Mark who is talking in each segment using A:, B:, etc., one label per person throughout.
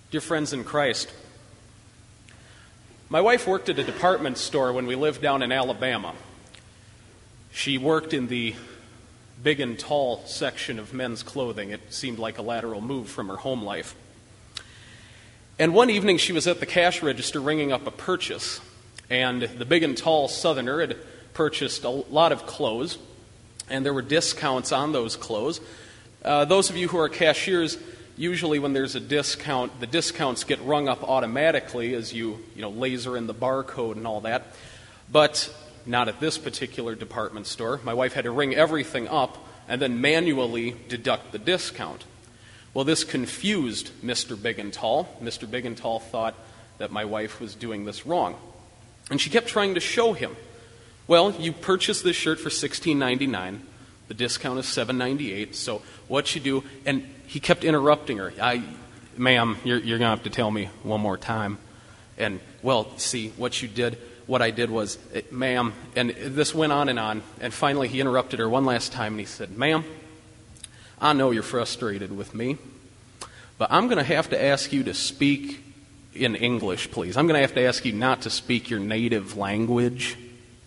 A: Dear friends in Christ, my wife worked at a department store when we lived down in Alabama. She worked in the big and tall section of men's clothing. It seemed like a lateral move from her home life. And one evening she was at the cash register ringing up a purchase, and the big and tall Southerner had purchased a lot of clothes, and there were discounts on those clothes. Those of you who are cashiers, usually when there's a discount, the discounts get rung up automatically as you laser in the barcode and all that. But not at this particular department store. My wife had to ring everything up and then manually deduct the discount. Well, this confused Mr. Big and Tall. Mr. Big and Tall thought that my wife was doing this wrong. And she kept trying to show him, well, you purchased this shirt for $16.99. The discount is $7.98. So what you do, and he kept interrupting her. Ma'am, you're going to have to tell me one more time. And, well, see, what I did was, ma'am, and this went on, and finally he interrupted her one last time, and he said, ma'am, I know you're frustrated with me, but I'm going to have to ask you to speak in English, please. I'm going to have to ask you not to speak your native language.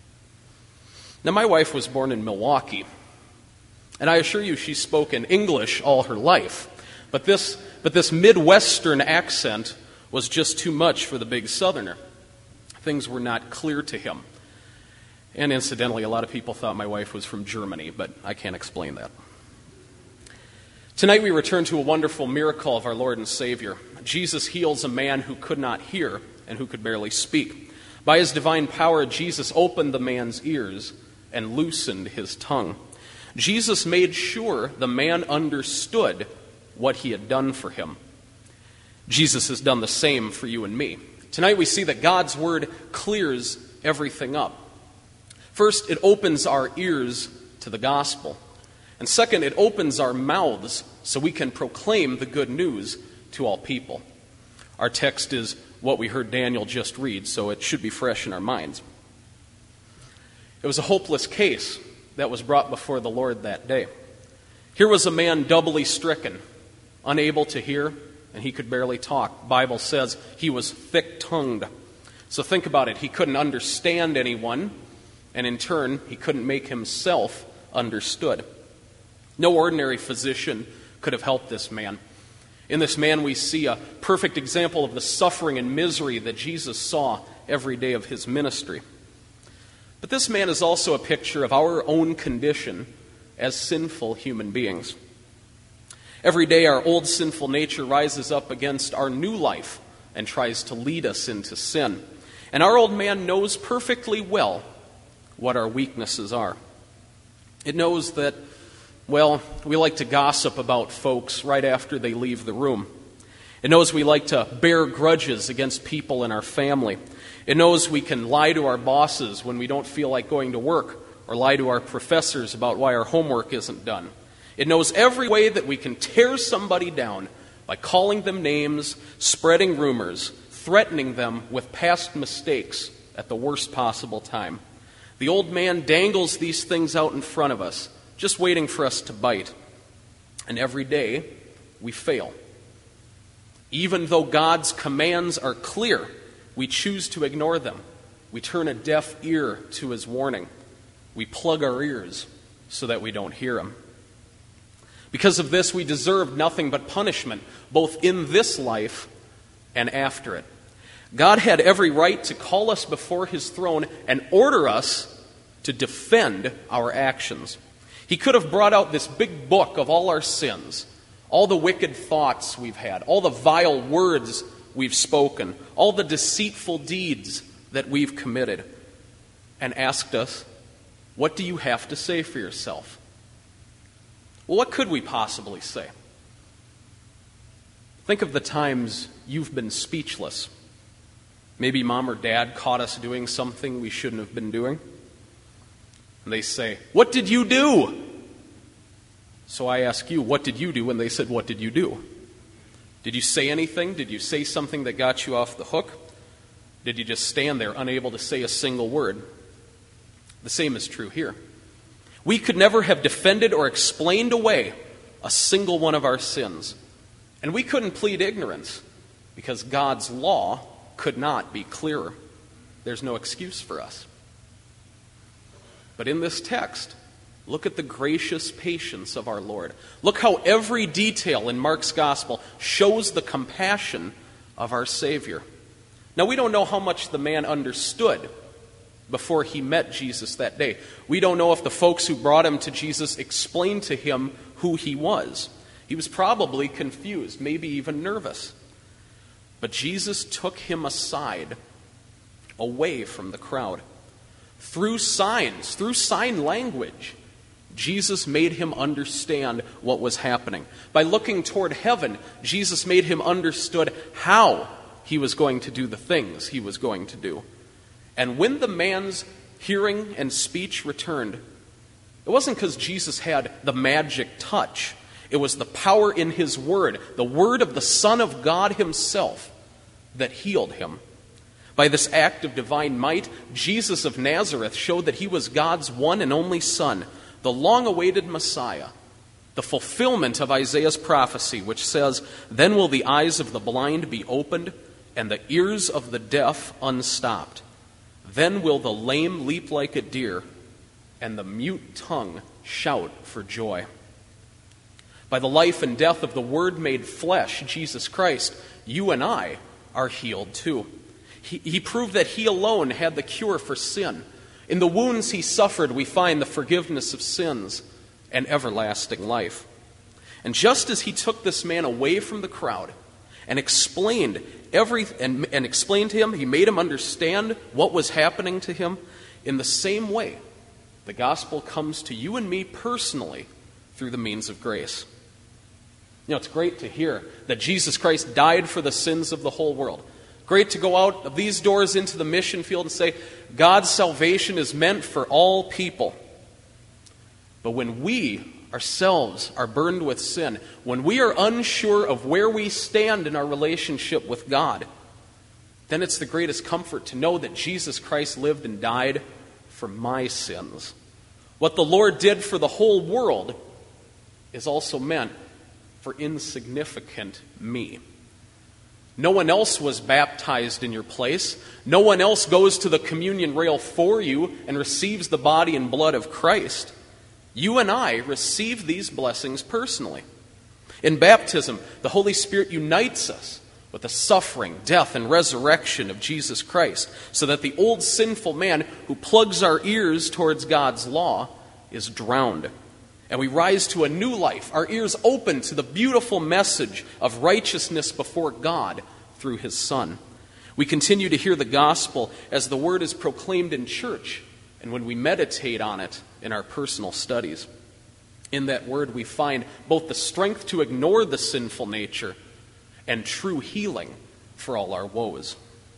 A: Now, my wife was born in Milwaukee, and I assure you she's spoken English all her life, but this Midwestern accent was just too much for the big Southerner. Things were not clear to him. And incidentally, a lot of people thought my wife was from Germany, but I can't explain that. Tonight we return to a wonderful miracle of our Lord and Savior. Jesus heals a man who could not hear and who could barely speak. By his divine power, Jesus opened the man's ears and loosened his tongue. Jesus made sure the man understood what he had done for him. Jesus has done the same for you and me. Tonight we see that God's Word clears everything up. First, it opens our ears to the gospel. And second, it opens our mouths so we can proclaim the good news to all people. Our text is what we heard Daniel just read, so it should be fresh in our minds. It was a hopeless case that was brought before the Lord that day. Here was a man doubly stricken, unable to hear, and he could barely talk. The Bible says he was thick-tongued. So think about it. He couldn't understand anyone, and in turn, he couldn't make himself understood. No ordinary physician could have helped this man. In this man, we see a perfect example of the suffering and misery that Jesus saw every day of his ministry. But this man is also a picture of our own condition as sinful human beings. Every day our old sinful nature rises up against our new life and tries to lead us into sin. And our old man knows perfectly well what our weaknesses are. It knows that, well, we like to gossip about folks right after they leave the room. It knows we like to bear grudges against people in our family. It knows we can lie to our bosses when we don't feel like going to work, or lie to our professors about why our homework isn't done. It knows every way that we can tear somebody down by calling them names, spreading rumors, threatening them with past mistakes at the worst possible time. The old man dangles these things out in front of us, just waiting for us to bite. And every day, we fail. Even though God's commands are clear, we choose to ignore them. We turn a deaf ear to his warning. We plug our ears so that we don't hear him. Because of this, we deserve nothing but punishment, both in this life and after it. God had every right to call us before his throne and order us to defend our actions. He could have brought out this big book of all our sins, all the wicked thoughts we've had, all the vile words we've spoken, all the deceitful deeds that we've committed, and asked us, what do you have to say for yourself? Well, what could we possibly say? Think of the times you've been speechless. Maybe mom or dad caught us doing something we shouldn't have been doing. And they say, what did you do? So I ask you, what did you do? And they said, what did you do? Did you say anything? Did you say something that got you off the hook? Did you just stand there unable to say a single word? The same is true here. We could never have defended or explained away a single one of our sins. And we couldn't plead ignorance. because God's law could not be clearer. There's no excuse for us. But in this text, look at the gracious patience of our Lord. Look how every detail in Mark's gospel shows the compassion of our Savior. Now, we don't know how much the man understood before he met Jesus that day. We don't know if the folks who brought him to Jesus explained to him who he was. He was probably confused, maybe even nervous. But Jesus took him aside, away from the crowd. Through signs, through sign language, Jesus made him understand what was happening. By looking toward heaven, Jesus made him understood how he was going to do the things he was going to do. And when the man's hearing and speech returned, it wasn't because Jesus had the magic touch. It was the power in his word, the word of the Son of God himself, that healed him. By this act of divine might, Jesus of Nazareth showed that he was God's one and only Son, the long-awaited Messiah, the fulfillment of Isaiah's prophecy, which says, "Then will the eyes of the blind be opened, and the ears of the deaf unstopped. Then will the lame leap like a deer, and the mute tongue shout for joy." By the life and death of the Word made flesh, Jesus Christ, you and I are healed too. He proved that he alone had the cure for sin. In the wounds he suffered, we find the forgiveness of sins and everlasting life. And just as he took this man away from the crowd and explained explained to him, he made him understand what was happening to him, in the same way, the gospel comes to you and me personally through the means of grace. You know, it's great to hear that Jesus Christ died for the sins of the whole world. Great to go out of these doors into the mission field and say, God's salvation is meant for all people. But when we ourselves are burned with sin, when we are unsure of where we stand in our relationship with God, then it's the greatest comfort to know that Jesus Christ lived and died for my sins. What the Lord did for the whole world is also meant for insignificant me. No one else was baptized in your place. No one else goes to the communion rail for you and receives the body and blood of Christ. You and I receive these blessings personally. In baptism, the Holy Spirit unites us with the suffering, death, and resurrection of Jesus Christ, so that the old sinful man who plugs our ears towards God's law is drowned. And we rise to a new life, our ears open to the beautiful message of righteousness before God through his Son. We continue to hear the gospel as the word is proclaimed in church and when we meditate on it in our personal studies. In that word we find both the strength to ignore the sinful nature and true healing for all our woes.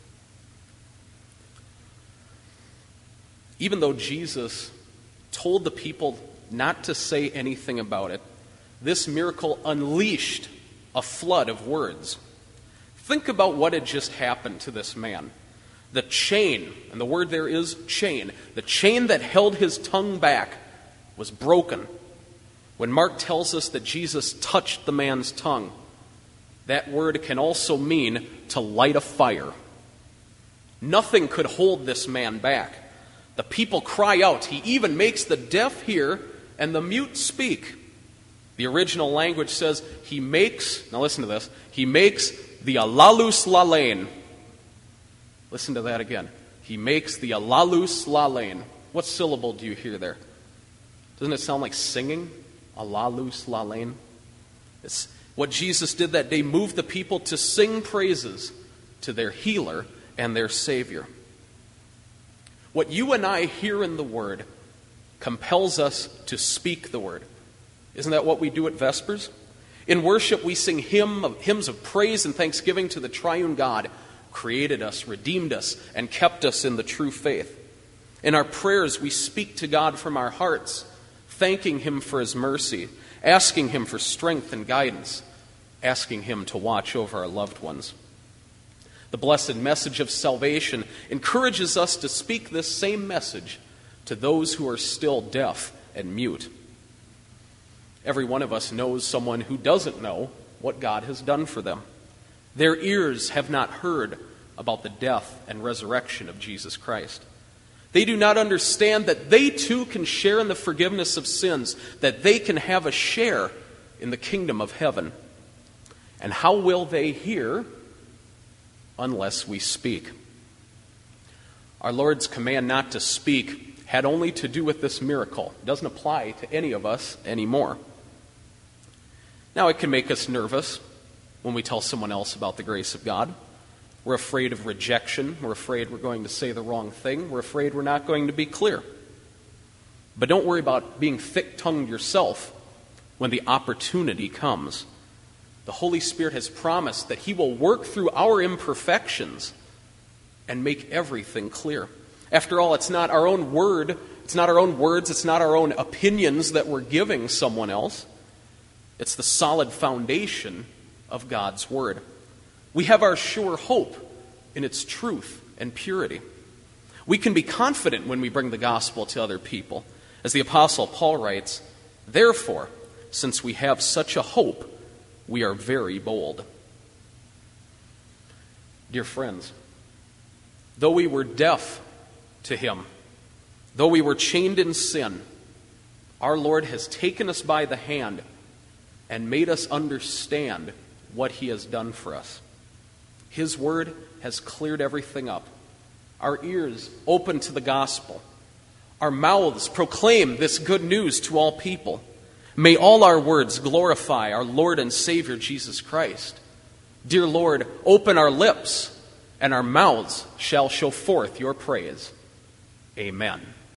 A: Even though Jesus told the people not to say anything about it, this miracle unleashed a flood of words. Think about what had just happened to this man. The chain, and the word there is chain, the chain that held his tongue back was broken. When Mark tells us that Jesus touched the man's tongue, that word can also mean to light a fire. Nothing could hold this man back. The people cry out. He even makes the deaf hear and the mute speak. The original language says he makes, now listen to this, he makes the alalus lalein. Listen to that again. He makes the alalus lalein. What syllable do you hear there? Doesn't it sound like singing? Alalus lalein. It's what Jesus did that day, moved the people to sing praises to their healer and their Savior. What you and I hear in the Word compels us to speak the Word. Isn't that what we do at Vespers? In worship, we sing hymns of praise and thanksgiving to the triune God, who created us, redeemed us, and kept us in the true faith. In our prayers, we speak to God from our hearts, thanking him for his mercy, asking him for strength and guidance, asking him to watch over our loved ones. The blessed message of salvation encourages us to speak this same message to those who are still deaf and mute. Every one of us knows someone who doesn't know what God has done for them. Their ears have not heard about the death and resurrection of Jesus Christ. They do not understand that they too can share in the forgiveness of sins, that they can have a share in the kingdom of heaven. And how will they hear unless we speak? Our Lord's command not to speak had only to do with this miracle. It doesn't apply to any of us anymore. Now, it can make us nervous when we tell someone else about the grace of God. We're afraid of rejection. We're afraid we're going to say the wrong thing. We're afraid we're not going to be clear. But don't worry about being thick-tongued yourself when the opportunity comes. The Holy Spirit has promised that He will work through our imperfections and make everything clear. After all, it's not our own word, it's not our own words, it's not our own opinions that we're giving someone else. It's the solid foundation of God's Word. We have our sure hope in its truth and purity. We can be confident when we bring the gospel to other people. As the Apostle Paul writes, "Therefore, since we have such a hope, we are very bold." Dear friends, though we were deaf to Him, though we were chained in sin, our Lord has taken us by the hand and made us understand what He has done for us. His Word has cleared everything up. Our ears open to the gospel. Our mouths proclaim this good news to all people. May all our words glorify our Lord and Savior Jesus Christ. Dear Lord, open our lips, and our mouths shall show forth your praise. Amen.